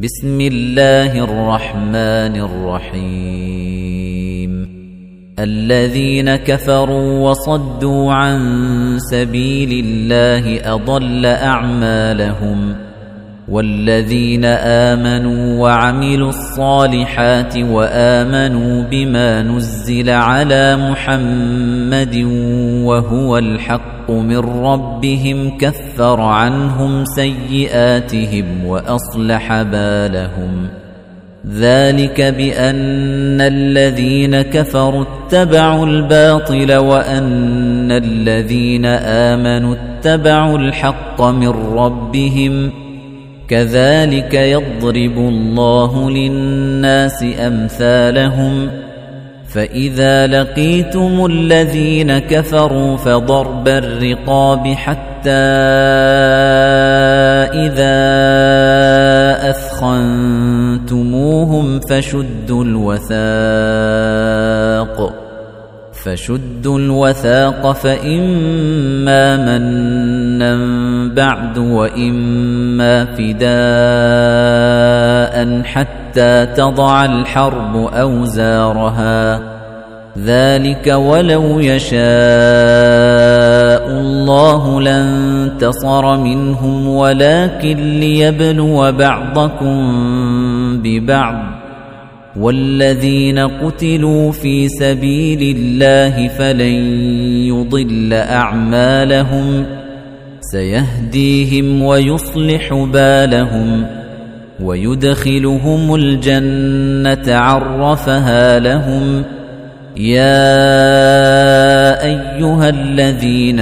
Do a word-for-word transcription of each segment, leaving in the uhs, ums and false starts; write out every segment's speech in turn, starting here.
بسم الله الرحمن الرحيم الذين كفروا وصدوا عن سبيل الله أضل أعمالهم والذين آمنوا وعملوا الصالحات وآمنوا بما نزل على محمد وهو الحق من ربهم كفر عنهم سيئاتهم وأصلح بالهم ذلك بأن الذين كفروا اتبعوا الباطل وأن الذين آمنوا اتبعوا الحق من ربهم كذلك يضرب الله للناس أمثالهم فإذا لقيتم الذين كفروا فضرب الرقاب حتى إذا أثخنتموهم فشدوا الوثاق فشدوا الوثاق فإما منا بعد وإما فداء حتى تضع الحرب أوزارها ذلك ولو يشاء الله لانتصر منهم ولكن ليبلو بعضكم ببعض والذين قتلوا في سبيل الله فلن يضل أعمالهم سيهديهم ويصلح بالهم ويدخلهم الجنة عرفها لهم يا أيها الذين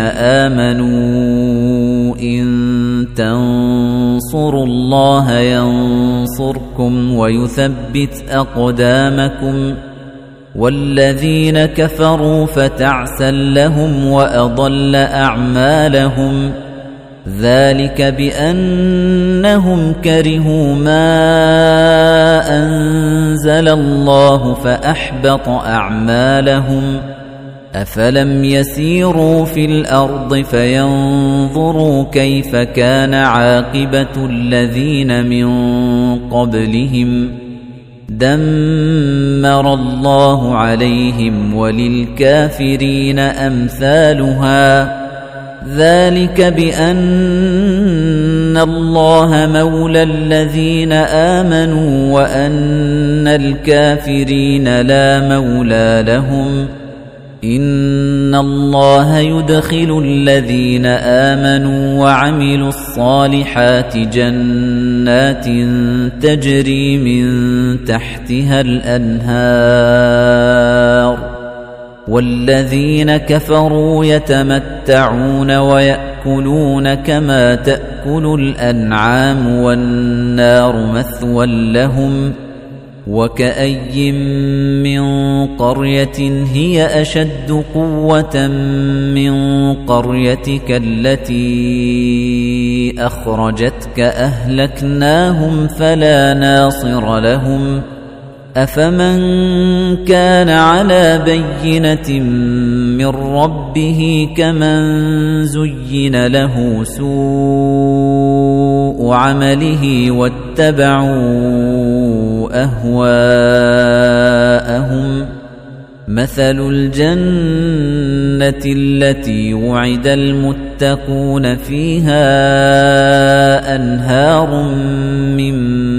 آمنوا إن تنصروا الله ينصركم ويثبت أقدامكم والذين كفروا فتعسا لهم وأضل أعمالهم ذلك بأنهم كرهوا ما أنزل الله فأحبط أعمالهم أفلم يسيروا في الأرض فينظروا كيف كان عاقبة الذين من قبلهم دمر الله عليهم وللكافرين أمثالها ذلك بأن الله مولى الذين آمنوا وأن الكافرين لا مولى لهم إن الله يدخل الذين آمنوا وعملوا الصالحات جنات تجري من تحتها الأنهار والذين كفروا يتمتعون ويأكلون كما تأكل الأنعام والنار مثوى لهم وكأي من قرية هي أشد قوة من قريتك التي أخرجتك أهلكناهم فلا ناصر لهم أفمن كان على بينة من ربه كمن زين له سوء عمله واتبعوا أهواءهم مثل الجنة التي وعد المتقون فيها أنهار من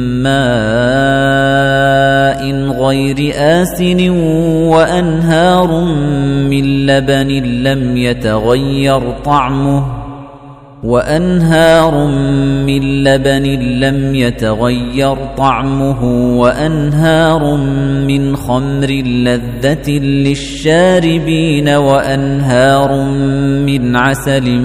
ماء غير آسن وأنهار من لبن لم يتغير طعمه وأنهار من لبن لم يتغير طعمه وأنهار من خمر لذة للشاربين وأنهار من عسل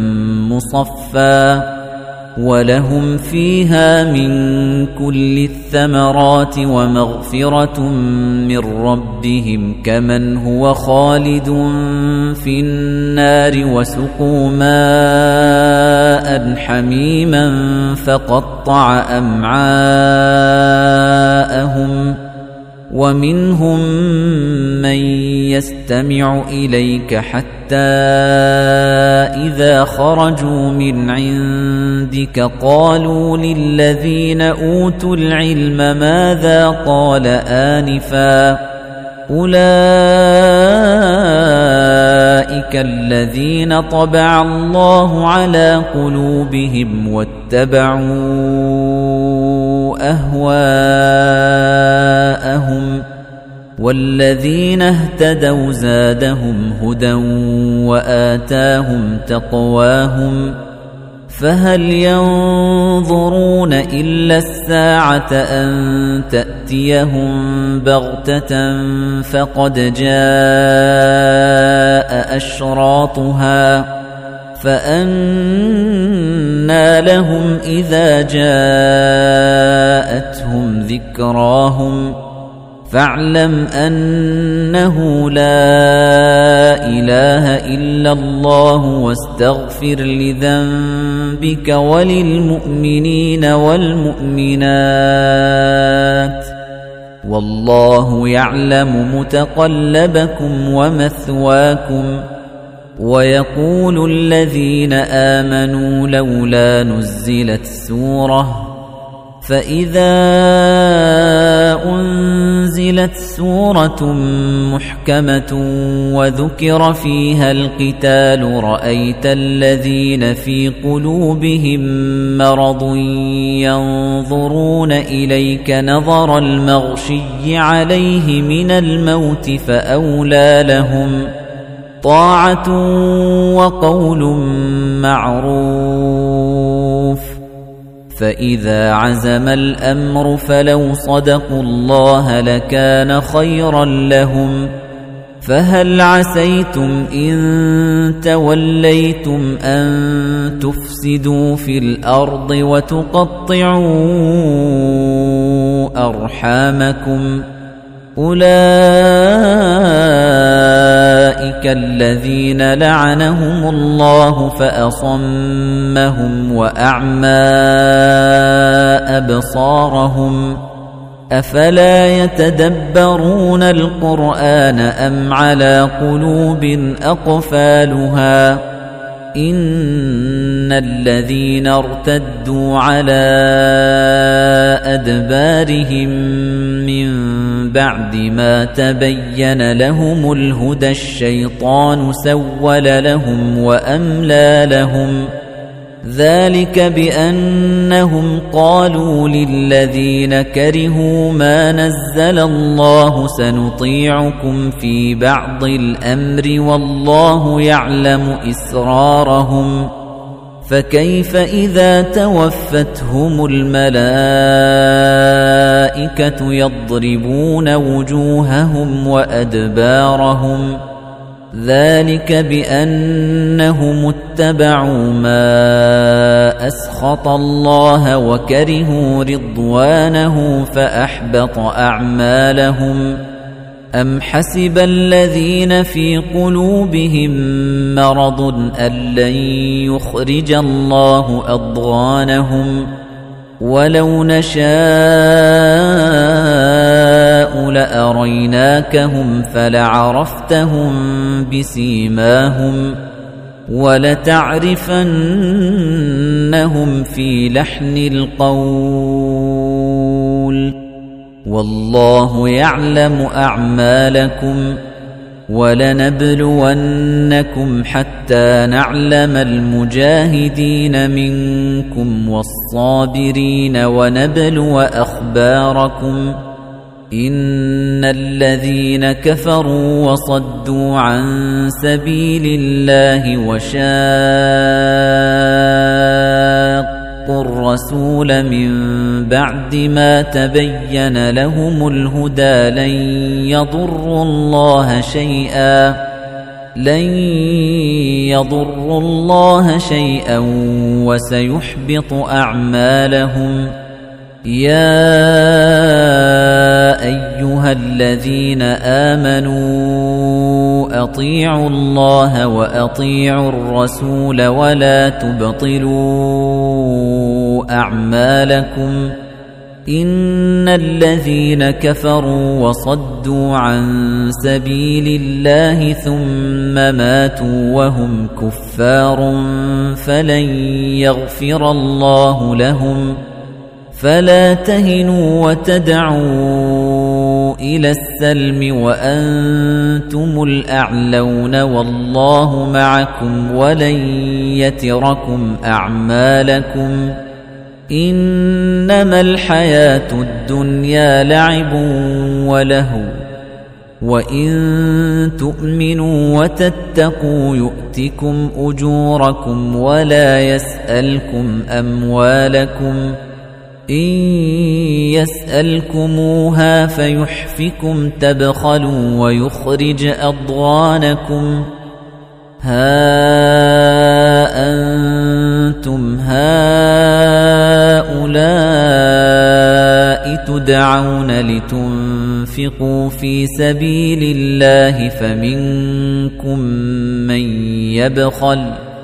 مصفى ولهم فيها من كل الثمرات ومغفرة من ربهم كمن هو خالد في النار وسقوا ماء حميما فقطع أمعاءهم ومنهم من يستمع إليك حتى إذا خرجوا من عندك قالوا للذين أوتوا العلم ماذا قال آنفا أولئك الذين طبع الله على قلوبهم واتبعوا أهواءهم والذين اهتدوا زادهم هدى وآتاهم تقواهم فهل ينظرون إلا الساعة أن تأتيهم بغتة فقد جاء أشراطها فأنى لهم إذا جاءتهم ذكراهم فاعلم أنه لا إله إلا الله واستغفر لذنبك وللمؤمنين والمؤمنات والله يعلم متقلبكم ومثواكم ويقول الذين آمنوا لولا نزلت سورة فإذا أنزلت سورة محكمة وذكر فيها القتال رأيت الذين في قلوبهم مرض ينظرون إليك نظر المغشي عليه من الموت فأولى لهم طاعة وقول معروف فإذا عزم الأمر فلو صدقوا الله لكان خيرا لهم فهل عسيتم إن توليتم أن تفسدوا في الأرض وتقطعوا أرحامكم أولئك الذين لعنهم الله فأصمهم وأعمى أبصارهم أفلا يتدبرون القرآن أم على قلوب أقفالها إن الذين ارتدوا على أدبارهم من بعد ما تبين لهم الهدى الشيطان سول لهم وأملى لهم ذلك بأنهم قالوا للذين كرهوا ما نزل الله سنطيعكم في بعض الأمر والله يعلم إسرارهم فكيف إذا توفتهم الملائكة يضربون وجوههم وأدبارهم ذلك بأنهم اتبعوا ما أسخط الله وكرهوا رضوانه فأحبط أعمالهم أم حسب الذين في قلوبهم مرض أن لن يخرج الله أضغانهم ولو نشاء لأريناكهم فلعرفتهم بسيماهم ولتعرفنهم في لحن القول والله يعلم أعمالكم ولنبلونكم حتى نعلم المجاهدين منكم والصابرين ونبلو أخباركم إن الذين كفروا وصدوا عن سبيل الله وشاقوا الرسول من بعد ما تبين لهم الهدى لن يضروا الله شيئا لن يضروا الله شيئا وسيحبط أعمالهم يا أيها الذين آمنوا أطيعوا الله وأطيعوا الرسول ولا تبطلوا أعمالكم إن الذين كفروا وصدوا عن سبيل الله ثم ماتوا وهم كفار فلن يغفر الله لهم فلا تهنوا وتدعوا إلى السلم وأنتم الأعلون والله معكم ولن يتركم أعمالكم إنما الحياة الدنيا لعب ولهو وإن تؤمنوا وتتقوا يؤتكم أجوركم ولا يسألكم أموالكم إن يسألكموها فيحفكم تبخلوا ويخرج أضغانكم ها أنتم هؤلاء تدعون لتنفقوا في سبيل الله فمنكم من يبخل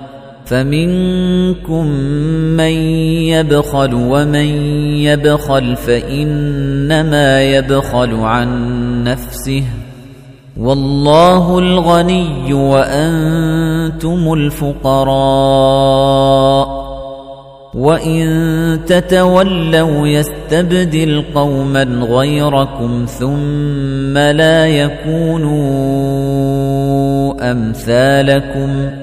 فمنكم من يبخل ومن يبخل فإنما يبخل عن نفسه والله الغني وأنتم الفقراء وإن تتولوا يستبدل قوما غيركم ثم لا يكونوا أمثالكم